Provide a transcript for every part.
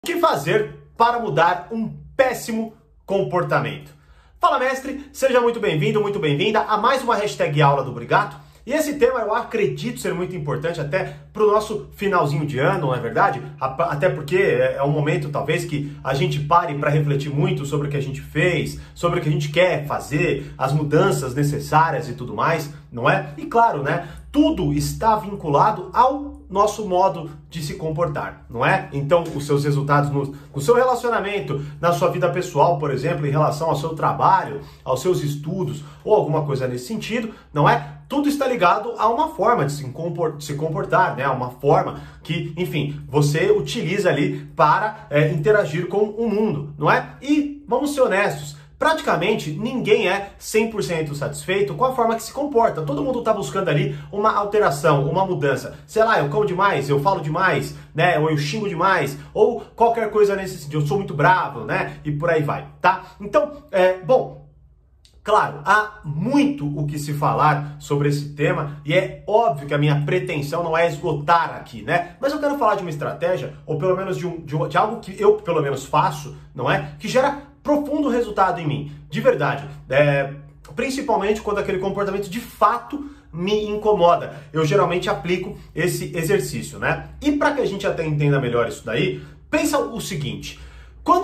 O que fazer para mudar um péssimo comportamento? Fala, mestre, seja muito bem-vindo, muito bem-vinda a mais uma hashtag aula do Brigato. E esse tema eu acredito ser muito importante até para o nosso finalzinho de ano, não é verdade? Até porque é um momento talvez que a gente pare para refletir muito sobre o que a gente fez, sobre o que a gente quer fazer, as mudanças necessárias e tudo mais, não é? E claro, né? Tudo está vinculado ao nosso modo de se comportar, não é? Então, os seus resultados no seu relacionamento, na sua vida pessoal, por exemplo, em relação ao seu trabalho, aos seus estudos ou alguma coisa nesse sentido, não é? Tudo está ligado a uma forma de se comportar, né? Uma forma que, enfim, você utiliza ali para interagir com o mundo, não é? E vamos ser honestos, praticamente ninguém é 100% satisfeito com a forma que se comporta. Todo mundo está buscando ali uma alteração, uma mudança. Sei lá, eu como demais, eu falo demais, né? Ou eu xingo demais, ou qualquer coisa nesse sentido. Eu sou muito bravo, né? E por aí vai, tá? Então, bom, claro, há muito o que se falar sobre esse tema e é óbvio que a minha pretensão não é esgotar aqui, né? Mas eu quero falar de uma estratégia, ou pelo menos de algo que eu, pelo menos, faço, não é? Que gera profundo resultado em mim, de verdade. Principalmente quando aquele comportamento de fato me incomoda. Eu geralmente aplico esse exercício, né? E para que a gente até entenda melhor isso daí, pensa o seguinte: quando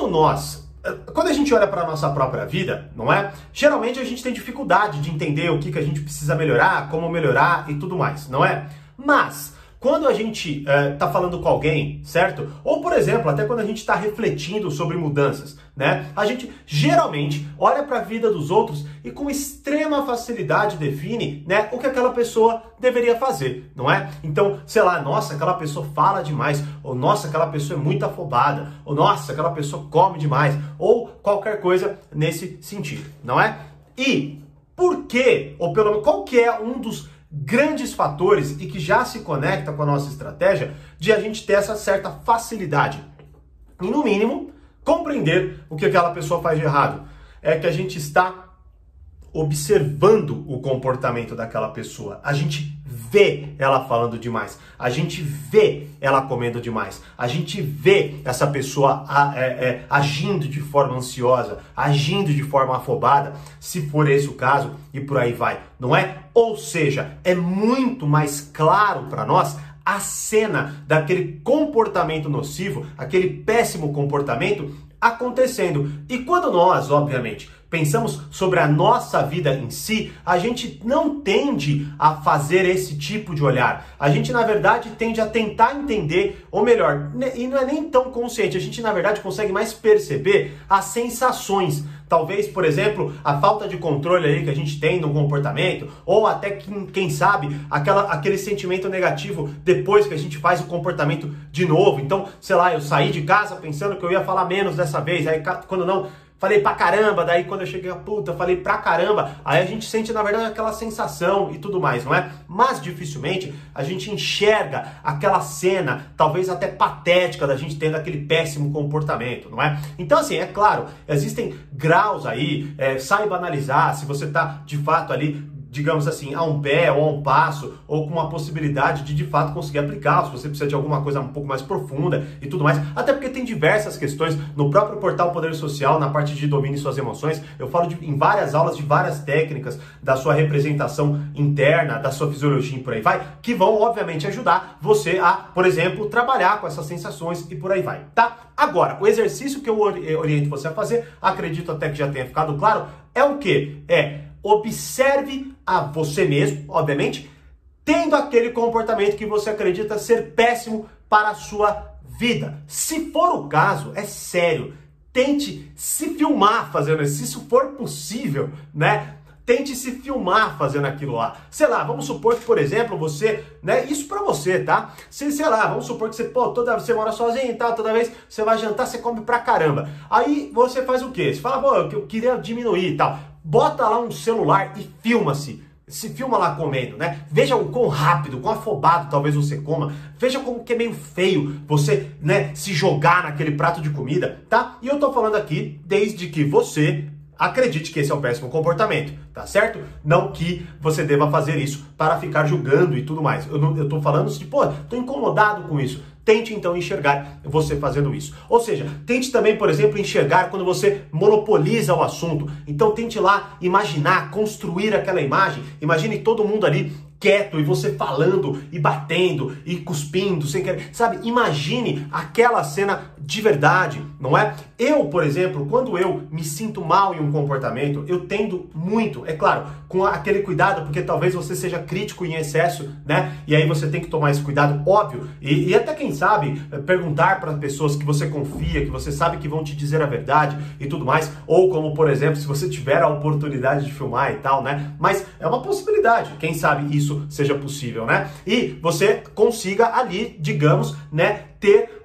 a gente olha para a nossa própria vida, não é? Geralmente a gente tem dificuldade de entender o que a gente precisa melhorar, como melhorar e tudo mais, não é? Mas quando a gente está falando com alguém, certo? Ou, por exemplo, até quando a gente está refletindo sobre mudanças, né? A gente geralmente olha para a vida dos outros e com extrema facilidade define, né, o que aquela pessoa deveria fazer, não é? Então, sei lá, nossa, aquela pessoa fala demais, ou nossa, aquela pessoa é muito afobada, ou nossa, aquela pessoa come demais, ou qualquer coisa nesse sentido, não é? E por quê? Ou pelo menos, qual que é um dos grandes fatores e que já se conecta com a nossa estratégia de a gente ter essa certa facilidade e, no mínimo, compreender o que aquela pessoa faz de errado? É que a gente está observando o comportamento daquela pessoa. A gente vê ela falando demais, a gente vê ela comendo demais, a gente vê essa pessoa agindo de forma ansiosa, agindo de forma afobada, se for esse o caso, e por aí vai, não é? Ou seja, é muito mais claro para nós a cena daquele comportamento nocivo, aquele péssimo comportamento acontecendo. E quando nós, obviamente, pensamos sobre a nossa vida em si, a gente não tende a fazer esse tipo de olhar. A gente, na verdade, tende a tentar entender, ou melhor, e não é nem tão consciente, a gente, na verdade, consegue mais perceber as sensações. Talvez, por exemplo, a falta de controle aí que a gente tem no comportamento, ou até, quem sabe, aquele sentimento negativo depois que a gente faz o comportamento de novo. Então, sei lá, eu saí de casa pensando que eu ia falar menos dessa vez, aí quando não, falei pra caramba, daí quando eu cheguei, puta, falei pra caramba, aí a gente sente, na verdade, aquela sensação e tudo mais, não é? Mas dificilmente a gente enxerga aquela cena, talvez até patética, da gente tendo aquele péssimo comportamento, não é? Então, assim, é claro, existem graus aí, saiba analisar se você tá, de fato, ali, digamos assim, a um pé ou a um passo, ou com uma possibilidade de fato conseguir aplicar, se você precisa de alguma coisa um pouco mais profunda e tudo mais, até porque tem diversas questões no próprio portal Poder Social, na parte de domínio suas emoções, eu falo em várias aulas de várias técnicas da sua representação interna, da sua fisiologia e por aí vai, que vão obviamente ajudar você a, por exemplo, trabalhar com essas sensações e por aí vai, tá? Agora, o exercício que eu oriento você a fazer, acredito até que já tenha ficado claro, é o quê? Observe a você mesmo, obviamente, tendo aquele comportamento que você acredita ser péssimo para a sua vida. Se for o caso, é sério, tente se filmar fazendo isso, se isso for possível, né? Tente se filmar fazendo aquilo lá. Sei lá, vamos supor que, por exemplo, você, né, isso pra você, tá? Sei lá, vamos supor que você mora sozinho e tal, toda vez que você vai jantar, você come pra caramba. Aí você faz o quê? Você fala, pô, eu queria diminuir e tal. Bota lá um celular e filma-se. Se filma lá comendo, né? Veja o quão rápido, quão afobado talvez você coma. Veja como que é meio feio você, né, se jogar naquele prato de comida, tá? E eu tô falando aqui desde que você acredite que esse é um péssimo comportamento, tá certo? Não que você deva fazer isso para ficar julgando e tudo mais. Eu tô falando assim, pô, tô incomodado com isso. tente então enxergar você fazendo isso. Ou seja, tente também, por exemplo, enxergar quando você monopoliza o assunto. Então tente lá imaginar, construir aquela imagem. Imagine todo mundo ali quieto e você falando e batendo e cuspindo sem querer, sabe? Imagine aquela cena de verdade, não é? Eu, por exemplo, quando eu me sinto mal em um comportamento, eu tendo muito, é claro, com aquele cuidado, porque talvez você seja crítico em excesso, né? E aí você tem que tomar esse cuidado, óbvio, e até quem sabe, perguntar para pessoas que você confia, que você sabe que vão te dizer a verdade e tudo mais, ou como, por exemplo, se você tiver a oportunidade de filmar e tal, né? Mas é uma possibilidade, quem sabe isso seja possível, né? E você consiga ali, digamos, né, ter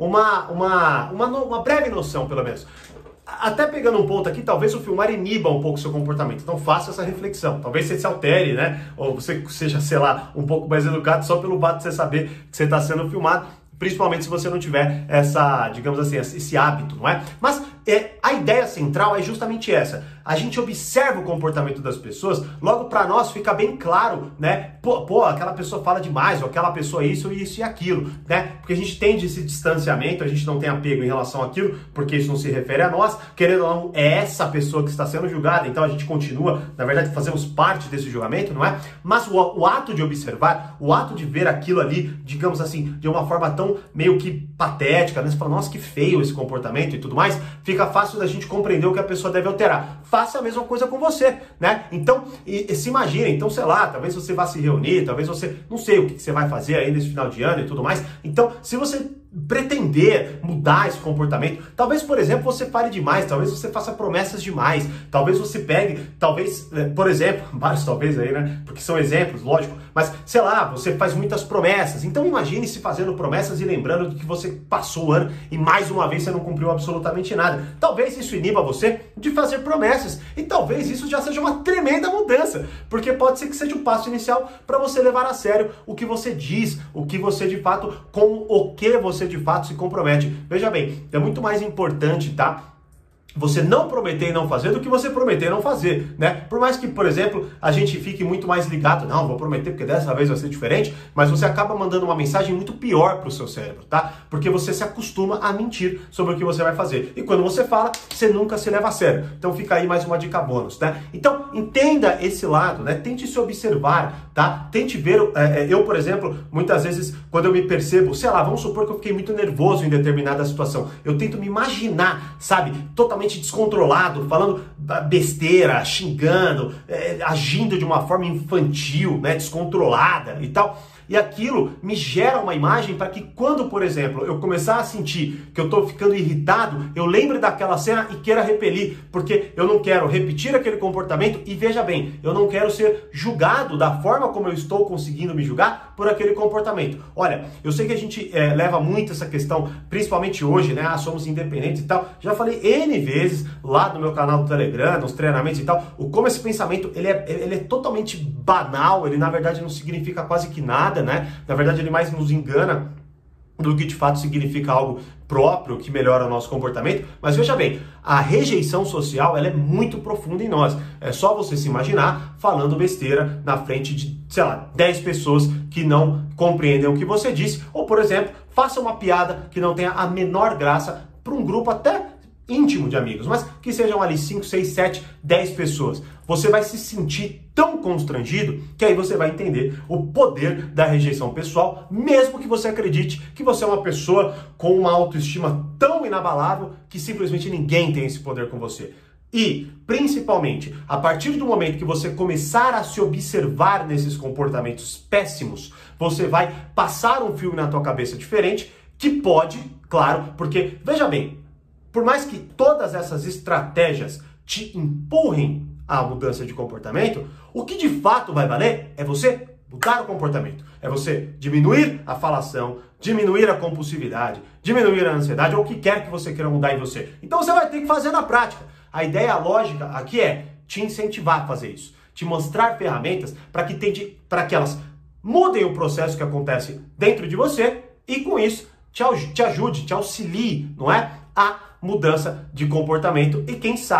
uma breve noção, pelo menos. Até pegando um ponto aqui, talvez o filmar iniba um pouco o seu comportamento. Então faça essa reflexão. Talvez você se altere, né? Ou você seja, sei lá, um pouco mais educado só pelo fato de você saber que você está sendo filmado. Principalmente se você não tiver essa, digamos assim, esse hábito, não é? Mas a ideia central é justamente essa. A gente observa o comportamento das pessoas, logo para nós fica bem claro, né? Pô, aquela pessoa fala demais, ou aquela pessoa isso e aquilo, né? Porque a gente tende esse distanciamento, a gente não tem apego em relação àquilo, porque isso não se refere a nós, querendo ou não, é essa pessoa que está sendo julgada, então a gente continua, na verdade, fazemos parte desse julgamento, não é? Mas o ato de observar, o ato de ver aquilo ali, digamos assim, de uma forma tão meio que patética, né? Você fala, nossa, que feio esse comportamento e tudo mais, fica fácil da gente compreender o que a pessoa deve alterar. Faça a mesma coisa com você, né? Então, se imagina, então, sei lá, talvez você vá se reunir, talvez você, não sei o que você vai fazer aí nesse final de ano e tudo mais. Então, se você pretender mudar esse comportamento, talvez, por exemplo, você fale demais, talvez você faça promessas demais, talvez você pegue, talvez, por exemplo, vários talvez aí, né? Porque são exemplos, lógico, mas, sei lá, você faz muitas promessas, então imagine se fazendo promessas e lembrando de que você passou o ano e mais uma vez você não cumpriu absolutamente nada. Talvez isso iniba você de fazer promessas e talvez isso já seja uma tremenda mudança, porque pode ser que seja o passo inicial para você levar a sério o que você diz, o que você de fato, com o que você de fato se compromete. Veja bem, é muito mais importante, tá? Você não prometer e não fazer do que você prometer e não fazer, né? Por mais que, por exemplo, a gente fique muito mais ligado, não, vou prometer porque dessa vez vai ser diferente, mas você acaba mandando uma mensagem muito pior para o seu cérebro, tá? Porque você se acostuma a mentir sobre o que você vai fazer. E quando você fala, você nunca se leva a sério. Então fica aí mais uma dica bônus, né? Então, entenda esse lado, né? Tente se observar, tá? Tente ver, eu, por exemplo, muitas vezes, quando eu me percebo, sei lá, vamos supor que eu fiquei muito nervoso em determinada situação, eu tento me imaginar, sabe, totalmente descontrolado, falando besteira, xingando, agindo de uma forma infantil, né, descontrolada e tal. E aquilo me gera uma imagem para que quando, por exemplo, eu começar a sentir que eu estou ficando irritado, eu lembre daquela cena e queira repelir, porque eu não quero repetir aquele comportamento e veja bem, eu não quero ser julgado da forma como eu estou conseguindo me julgar por aquele comportamento. Olha, eu sei que a gente leva muito essa questão, principalmente hoje, né? Somos independentes e tal. Já falei N vezes lá no meu canal do Telegram, nos treinamentos e tal, como esse pensamento ele é totalmente banal, ele na verdade não significa quase que nada, né? Na verdade ele mais nos engana do que de fato significa algo próprio que melhora o nosso comportamento. Mas veja bem, a rejeição social ela é muito profunda em nós. É só você se imaginar falando besteira na frente de, sei lá, 10 pessoas que não compreendem o que você disse. Ou, por exemplo, faça uma piada que não tenha a menor graça para um grupo até íntimo de amigos, mas que sejam ali 5, 6, 7, 10 pessoas. Você vai se sentir tão constrangido que aí você vai entender o poder da rejeição pessoal, mesmo que você acredite que você é uma pessoa com uma autoestima tão inabalável que simplesmente ninguém tem esse poder com você. E, principalmente, a partir do momento que você começar a se observar nesses comportamentos péssimos, você vai passar um filme na tua cabeça diferente, que pode, claro, porque, veja bem, por mais que todas essas estratégias te empurrem à mudança de comportamento, o que de fato vai valer é você mudar o comportamento. É você diminuir a falação, diminuir a compulsividade, diminuir a ansiedade, ou o que quer que você queira mudar em você. Então você vai ter que fazer na prática. A ideia lógica aqui é te incentivar a fazer isso, te mostrar ferramentas para que elas mudem o processo que acontece dentro de você e com isso te ajude, te auxilie, não é? A mudança de comportamento e quem sabe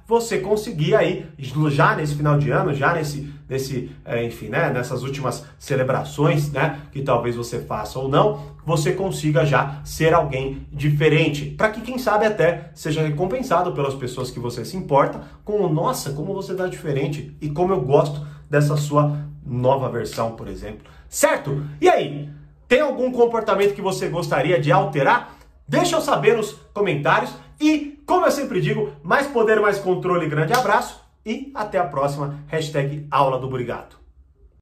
você conseguir aí, já nesse final de ano, já enfim, né, nessas últimas celebrações, né, que talvez você faça ou não, você consiga já ser alguém diferente, para que quem sabe até seja recompensado pelas pessoas que você se importa com, nossa, como você tá diferente e como eu gosto dessa sua nova versão, por exemplo. Certo? E aí, tem algum comportamento que você gostaria de alterar? Deixa eu saber nos comentários e, como eu sempre digo, mais poder, mais controle, grande abraço e até a próxima, #Aula do Burigato.